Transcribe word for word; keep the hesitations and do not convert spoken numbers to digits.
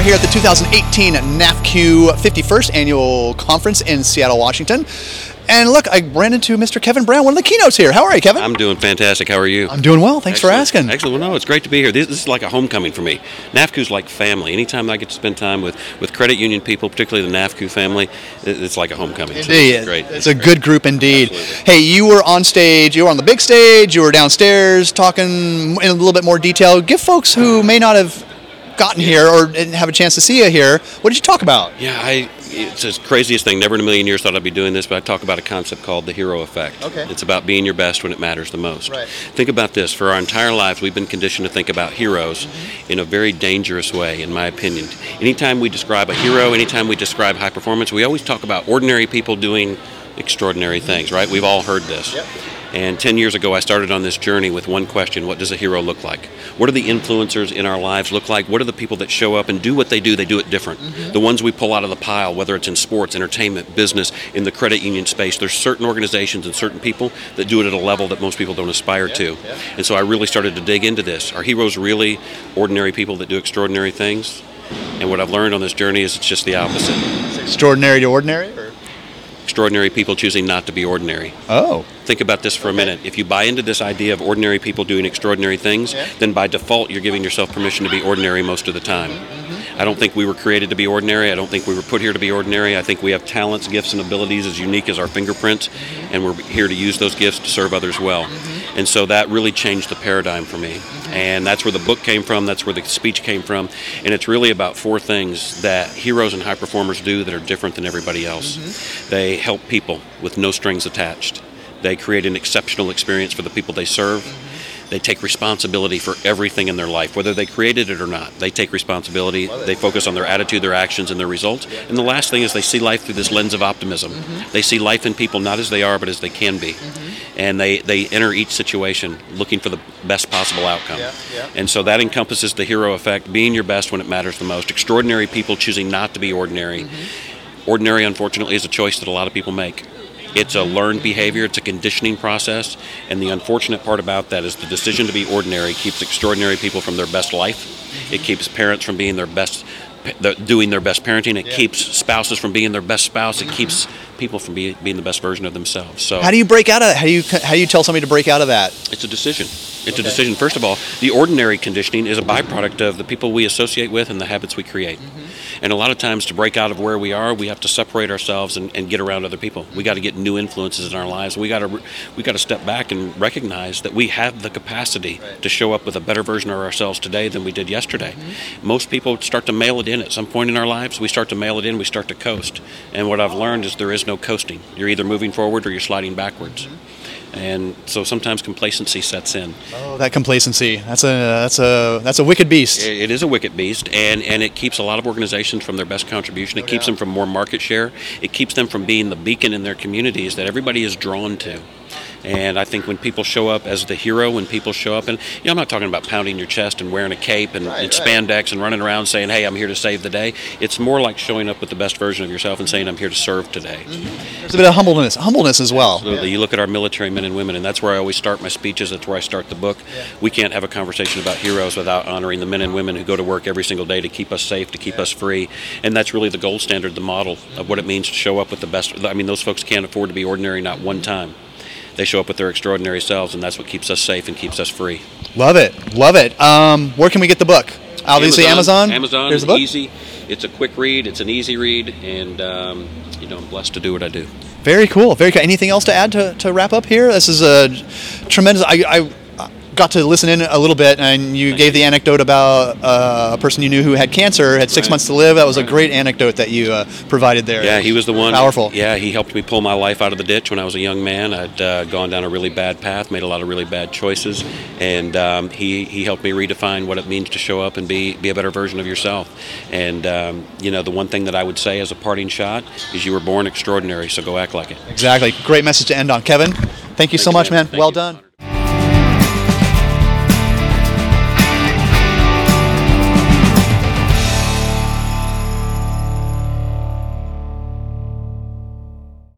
here at the two thousand eighteen N A F Q fifty-first Annual Conference in Seattle, Washington. And look, I ran into Mister Kevin Brown, one of the keynotes here. How are you, Kevin? I'm doing fantastic. How are you? I'm doing well. Thanks Excellent. for asking. Excellent. Well, no, it's great to be here. This, this is like a homecoming for me. N A F Q's like family. Anytime I get to spend time with, with credit union people, particularly the N A F Q family, it, it's like a homecoming. Indeed. So it's great. It's, it's a good group indeed. Absolutely. Hey, you were on stage. You were on the big stage. You were downstairs talking in a little bit more detail. Give folks who may not have gotten Yeah. here or didn't have a chance to see you here, what did you talk about? Yeah, I, it's the craziest thing. Never in a million years thought I'd be doing this, but I talk about a concept called the hero effect. Okay. It's about being your best when it matters the most. Right. Think about this. For our entire lives, we've been conditioned to think about heroes mm-hmm. in a very dangerous way, in my opinion. Anytime we describe a hero, anytime we describe high performance, we always talk about ordinary people doing extraordinary things, right? We've all heard this. Yep. And ten years ago, I started on this journey with one question: what does a hero look like? What do the influencers in our lives look like? What are the people that show up and do what they do? They do it different. Mm-hmm. The ones we pull out of the pile, whether it's in sports, entertainment, business, in the credit union space, there's certain organizations and certain people that do it at a level that most people don't aspire Yeah, to. yeah. And so I really started to dig into this. Are heroes really ordinary people that do extraordinary things? And what I've learned on this journey is it's just the opposite. It's extraordinary to ordinary? Or? Extraordinary people choosing not to be ordinary. Oh. Think about this for a minute. If you buy into this idea of ordinary people doing extraordinary things, Yeah. then by default you're giving yourself permission to be ordinary most of the time. Mm-hmm. I don't think we were created to be ordinary. I don't think we were put here to be ordinary. I think we have talents, gifts, and abilities as unique as our fingerprints, mm-hmm. and we're here to use those gifts to serve others well. Mm-hmm. And so that really changed the paradigm for me. Mm-hmm. And that's where the book came from. That's where the speech came from. And it's really about four things that heroes and high performers do that are different than everybody else. Mm-hmm. They help people with no strings attached. They create an exceptional experience for the people they serve. Mm-hmm. They take responsibility for everything in their life, whether they created it or not. They take responsibility. They focus on their attitude, their actions, and their results. And the last thing is they see life through this lens of optimism. Mm-hmm. They see life in people not as they are, but as they can be. Mm-hmm. And they, they enter each situation looking for the best possible outcome. Yeah, yeah. And so that encompasses the hero effect, being your best when it matters the most, extraordinary people choosing not to be ordinary. Mm-hmm. Ordinary, unfortunately, is a choice that a lot of people make. It's a learned behavior, it's a conditioning process, and the unfortunate part about that is the decision to be ordinary keeps extraordinary people from their best life. It keeps parents from being their best, doing their best parenting. It Yeah. keeps spouses from being their best spouse. It keeps people from be, being the best version of themselves. So How do you break out of that? How do you, how do you tell somebody to break out of that? it's a decision. It's Okay. a decision. First of all, the ordinary conditioning is a byproduct of the people we associate with and the habits we create. Mm-hmm. And a lot of times to break out of where we are, we have to separate ourselves and, and get around other people. We got to get new influences in our lives. We got to we got to step back and recognize that we have the capacity Right. to show up with a better version of ourselves today than we did yesterday. Mm-hmm. Most people start to mail it in at some point in our lives. We start to mail it in. We start to coast. And what I've learned is there is no coasting. You're either moving forward or you're sliding backwards. Mm-hmm. And so sometimes complacency sets in. Oh, that complacency. That's a that's a that's a wicked beast. It it is a wicked beast, and, and it keeps a lot of organizations from their best contribution. It No keeps doubt. them from more market share. It keeps them from being the beacon in their communities that everybody is drawn to. And I think when people show up as the hero, when people show up, and you know, I'm not talking about pounding your chest and wearing a cape and, Right, and right. spandex and running around saying, hey, I'm here to save the day. It's more like showing up with the best version of yourself and saying, I'm here to serve today. Mm-hmm. There's a bit of humbleness, humbleness as well. Absolutely. You look at our military men and women, and that's where I always start my speeches. That's where I start the book. Yeah. We can't have a conversation about heroes without honoring the men and women who go to work every single day to keep us safe, to keep Yeah. us free. And that's really the gold standard, the model of what it means to show up with the best. I mean, those folks can't afford to be ordinary not one time. They show up with their extraordinary selves, and that's what keeps us safe and keeps us free. Love it, love it. Um, where can we get the book? Obviously, Amazon. Amazon. Here's the book. Easy. It's a quick read. It's an easy read, and um, you know, I'm blessed to do what I do. Very cool. Very cool. Anything else to add to, to wrap up here? This is a tremendous. I, I got to listen in a little bit, and you Thank gave you. the anecdote about uh, a person you knew who had cancer, had six Right. months to live. That was a Right. great anecdote that you uh, provided there. Yeah, he was the one. Powerful. Yeah, he helped me pull my life out of the ditch when I was a young man. I'd uh, gone down a really bad path, made a lot of really bad choices, and um, he he helped me redefine what it means to show up and be be a better version of yourself. And um, you know, the one thing that I would say as a parting shot is you were born extraordinary, so go act like it. Exactly. Great message to end on. Kevin, thank you Thank so you, much, man. man. Thank Well you. done.